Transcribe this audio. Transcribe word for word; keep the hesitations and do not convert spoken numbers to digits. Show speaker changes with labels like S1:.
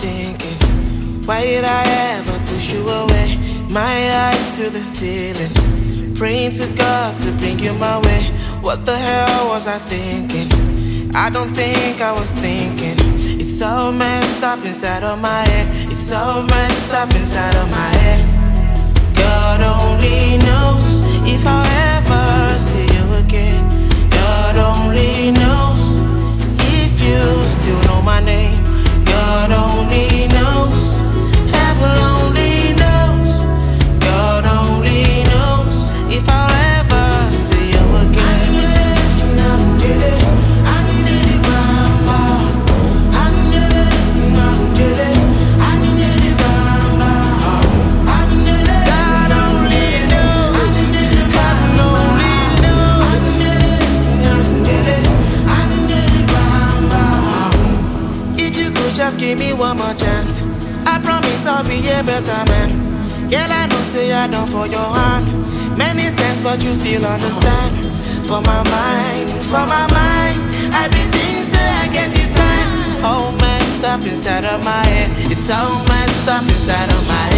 S1: thinking, why did I ever push you away? My eyes to the ceiling, praying to God to bring you my way. What the hell was I thinking? I don't think I was thinking. It's so messed up inside of my head. It's so messed up inside of my head. God only knows if I'll ever see you again. God only knows if you still know my name. God only knows. Heaven only knows. God only knows if I'll ever see you again. Just give me one more chance. I promise I'll be a better man. Girl, I know say I done for your hand many times, but you still understand. For my mind, for my mind, I be things say I get it time. All messed up inside of my head. It's all messed up inside of my head.